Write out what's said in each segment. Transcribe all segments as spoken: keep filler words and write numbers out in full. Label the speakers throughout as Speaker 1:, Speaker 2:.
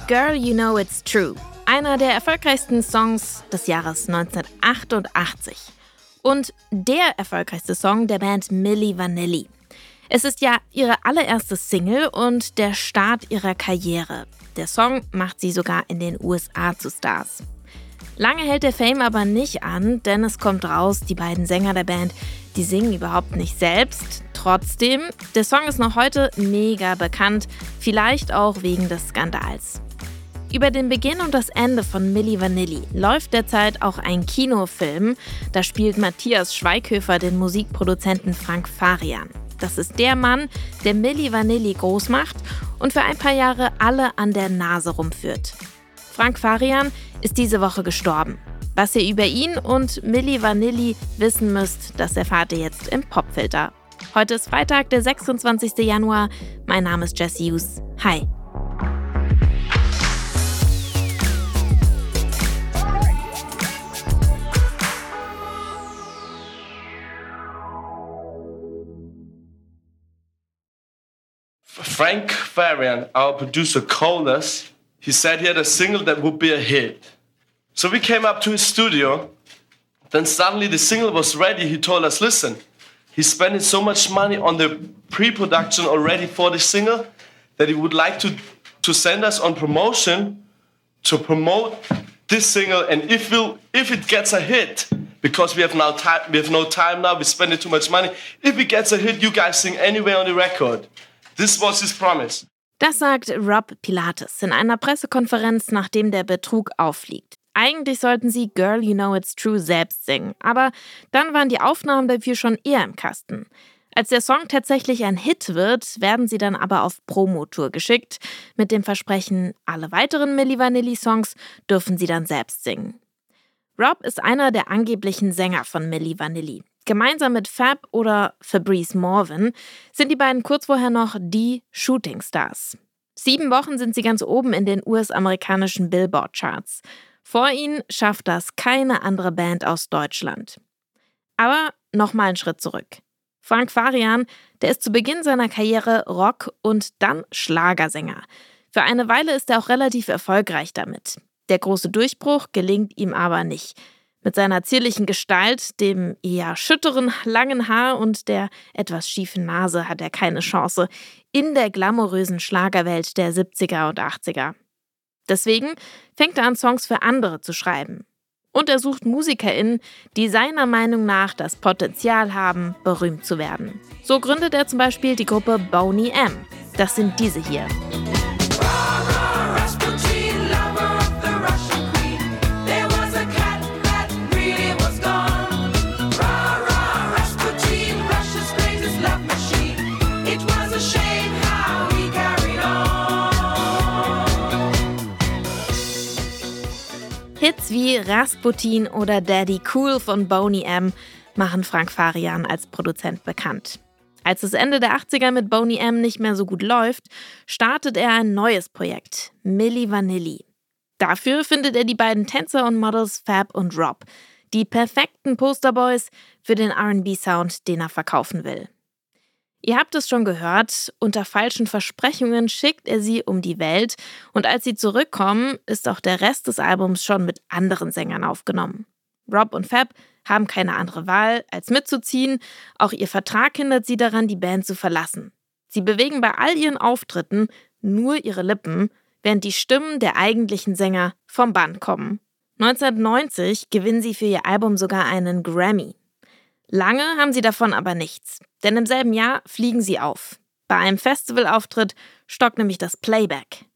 Speaker 1: Girl, You Know It's True. Einer der erfolgreichsten Songs des Jahres neunzehnhundertachtundachtzig. Und der erfolgreichste Song der Band Milli Vanilli. Es ist ja ihre allererste Single und der Start ihrer Karriere. Der Song macht sie sogar in den U S A zu Stars. Lange hält der Fame aber nicht an, denn es kommt raus, die beiden Sänger der Band, die singen überhaupt nicht selbst. Trotzdem, der Song ist noch heute mega bekannt, vielleicht auch wegen des Skandals. Über den Beginn und das Ende von Milli Vanilli läuft derzeit auch ein Kinofilm. Da spielt Matthias Schweighöfer den Musikproduzenten Frank Farian. Das ist der Mann, der Milli Vanilli groß macht und für ein paar Jahre alle an der Nase rumführt. Frank Farian ist diese Woche gestorben. Was ihr über ihn und Milli Vanilli wissen müsst, das erfahrt ihr jetzt im Popfilter. Heute ist Freitag, der sechsundzwanzigster Januar. Mein Name ist Jessie Hughes. Hi.
Speaker 2: Frank Farian, our producer, called us. He said he had a single that would be a hit. So we came up to his studio. Then suddenly the single was ready. He told us, listen, he's spending so much money on the pre-production already for the single that he would like to, to send us on promotion to promote this single. And if, we'll, if it gets a hit, because we have, now time, we have no time now, we're spending too much money. If it gets a hit, you guys sing anywhere on the record. This was his promise.
Speaker 1: Das sagt Rob Pilatus in einer Pressekonferenz, nachdem der Betrug auffliegt. Eigentlich sollten sie Girl, You Know It's True selbst singen, aber dann waren die Aufnahmen dafür schon eher im Kasten. Als der Song tatsächlich ein Hit wird, werden sie dann aber auf Promotour geschickt, mit dem Versprechen, alle weiteren Milli Vanilli-Songs dürfen sie dann selbst singen. Rob ist einer der angeblichen Sänger von Milli Vanilli. Gemeinsam mit Fab oder Fabrice Morvan sind die beiden kurz vorher noch die Shooting Stars. Sieben Wochen sind sie ganz oben in den U S-amerikanischen Billboard-Charts. Vor ihnen schafft das keine andere Band aus Deutschland. Aber nochmal einen Schritt zurück. Frank Farian, der ist zu Beginn seiner Karriere Rock- und dann Schlagersänger. Für eine Weile ist er auch relativ erfolgreich damit. Der große Durchbruch gelingt ihm aber nicht. Mit seiner zierlichen Gestalt, dem eher schütteren, langen Haar und der etwas schiefen Nase hat er keine Chance in der glamourösen Schlagerwelt der siebziger und achtziger. Deswegen fängt er an, Songs für andere zu schreiben. Und er sucht MusikerInnen, die seiner Meinung nach das Potenzial haben, berühmt zu werden. So gründet er zum Beispiel die Gruppe Boney M. Das sind diese hier. Hits wie Rasputin oder Daddy Cool von Boney M machen Frank Farian als Produzent bekannt. Als es Ende der achtziger mit Boney M nicht mehr so gut läuft, startet er ein neues Projekt, Milli Vanilli. Dafür findet er die beiden Tänzer und Models Fab und Rob, die perfekten Posterboys für den R and B-Sound, den er verkaufen will. Ihr habt es schon gehört, unter falschen Versprechungen schickt er sie um die Welt und als sie zurückkommen, ist auch der Rest des Albums schon mit anderen Sängern aufgenommen. Rob und Fab haben keine andere Wahl, als mitzuziehen, auch ihr Vertrag hindert sie daran, die Band zu verlassen. Sie bewegen bei all ihren Auftritten nur ihre Lippen, während die Stimmen der eigentlichen Sänger vom Band kommen. neunzehnhundertneunzig gewinnen sie für ihr Album sogar einen Grammy. Lange haben sie davon aber nichts, denn im selben Jahr fliegen sie auf. Bei einem Festivalauftritt stockt nämlich das Playback.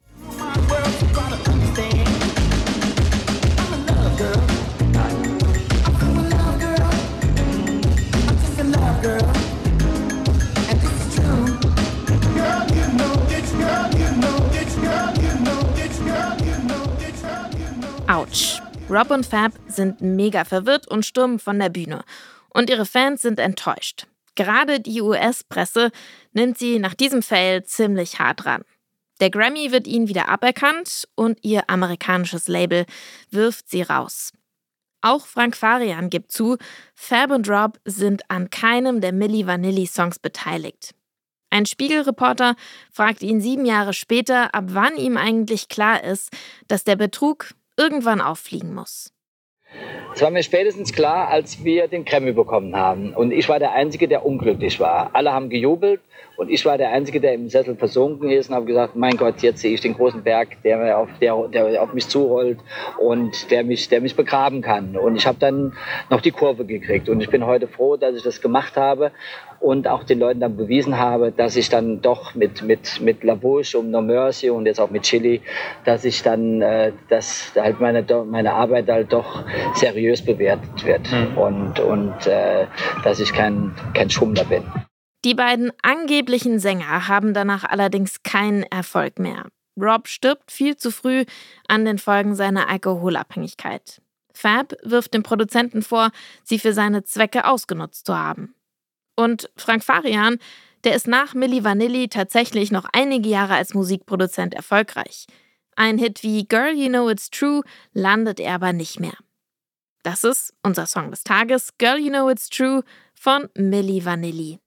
Speaker 1: Autsch. Rob und Fab sind mega verwirrt und stürmen von der Bühne. Und ihre Fans sind enttäuscht. Gerade die U S-Presse nimmt sie nach diesem Fail ziemlich hart ran. Der Grammy wird ihnen wieder aberkannt und ihr amerikanisches Label wirft sie raus. Auch Frank Farian gibt zu, Fab und Rob sind an keinem der Milli Vanilli-Songs beteiligt. Ein Spiegel-Reporter fragt ihn sieben Jahre später, ab wann ihm eigentlich klar ist, dass der Betrug irgendwann auffliegen muss.
Speaker 3: Es war mir spätestens klar, als wir den Grammy bekommen haben. Und ich war der Einzige, der unglücklich war. Alle haben gejubelt und ich war der Einzige, der im Sessel versunken ist und habe gesagt, mein Gott, jetzt sehe ich den großen Berg, der auf, der, der auf mich zurollt und der mich, der mich begraben kann. Und ich habe dann noch die Kurve gekriegt. Und ich bin heute froh, dass ich das gemacht habe und auch den Leuten dann bewiesen habe, dass ich dann doch mit, mit, mit La Bouche und No Mercy und jetzt auch mit Chili, dass ich dann, äh, dass halt meine, meine Arbeit halt doch seriös bewertet wird mhm. und, und äh, dass ich kein, kein Schummler bin.
Speaker 1: Die beiden angeblichen Sänger haben danach allerdings keinen Erfolg mehr. Rob stirbt viel zu früh an den Folgen seiner Alkoholabhängigkeit. Fab wirft dem Produzenten vor, sie für seine Zwecke ausgenutzt zu haben. Und Frank Farian, der ist nach Milli Vanilli tatsächlich noch einige Jahre als Musikproduzent erfolgreich. Ein Hit wie Girl, You Know It's True landet er aber nicht mehr. Das ist unser Song des Tages, Girl, You Know It's True von Milli Vanilli.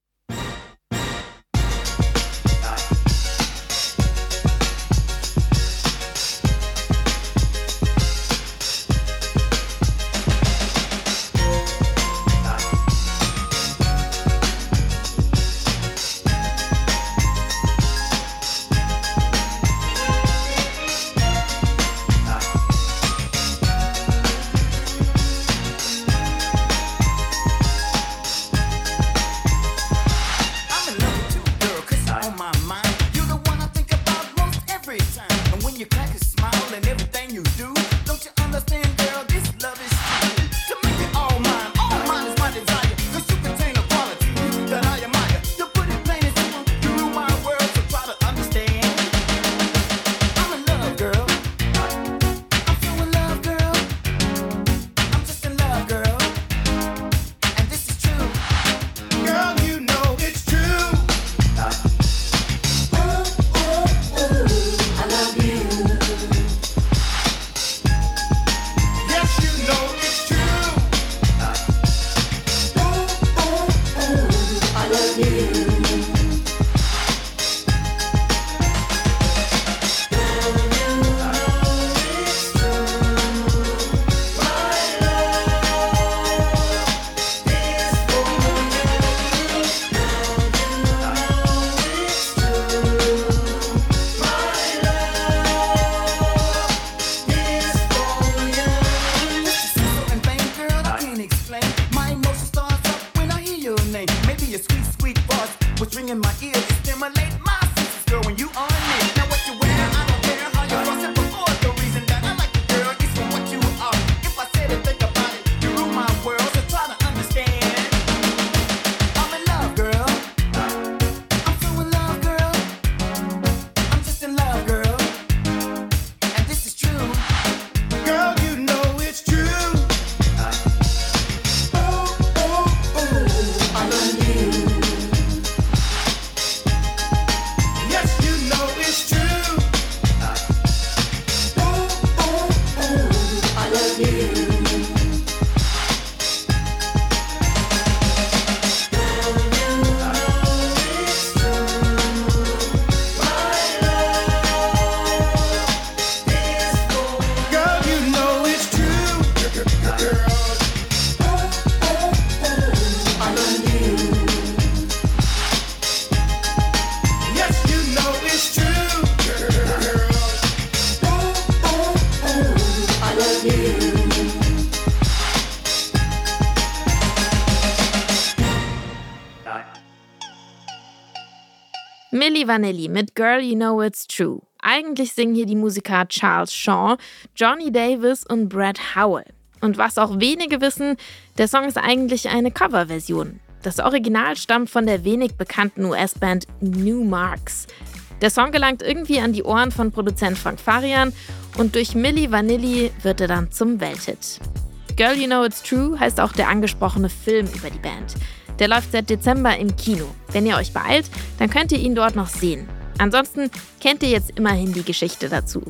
Speaker 1: Milli Vanilli mit Girl, You Know It's True. Eigentlich singen hier die Musiker Charles Shaw, Johnny Davis und Brad Howell. Und was auch wenige wissen, der Song ist eigentlich eine Coverversion. Das Original stammt von der wenig bekannten U S-Band Numarx. Der Song gelangt irgendwie an die Ohren von Produzent Frank Farian und durch Milli Vanilli wird er dann zum Welthit. Girl, You Know It's True heißt auch der angesprochene Film über die Band. Der läuft seit Dezember im Kino. Wenn ihr euch beeilt, dann könnt ihr ihn dort noch sehen. Ansonsten kennt ihr jetzt immerhin die Geschichte dazu.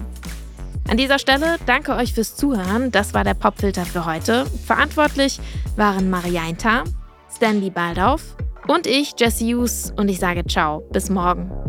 Speaker 1: An dieser Stelle danke euch fürs Zuhören. Das war der Popfilter für heute. Verantwortlich waren Mariainta, Stanley Baldauf, Und ich, Jessie Hughes, und ich sage ciao, bis morgen.